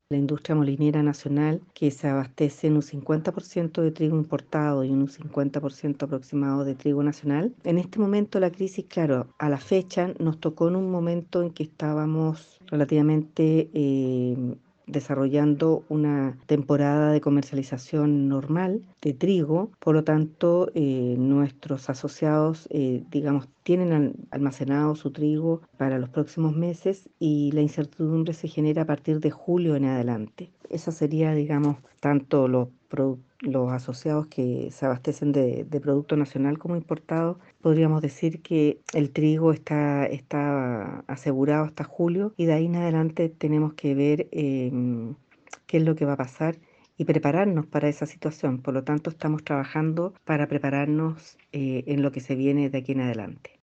la industria molinera nacional, que se abastece en un 50% de trigo importado y en un 50% aproximado de trigo nacional. En este momento la crisis, claro, a la fecha nos tocó en un momento en que estábamos relativamente desarrollando una temporada de comercialización normal de trigo, por lo tanto nuestros asociados, digamos, tienen almacenado su trigo para los próximos meses y la incertidumbre se genera a partir de julio en adelante. Esa sería, digamos, tanto los asociados que se abastecen de producto nacional como importado. Podríamos decir que el trigo está asegurado hasta julio y de ahí en adelante tenemos que ver qué es lo que va a pasar y prepararnos para esa situación. Por lo tanto, estamos trabajando para prepararnos en lo que se viene de aquí en adelante.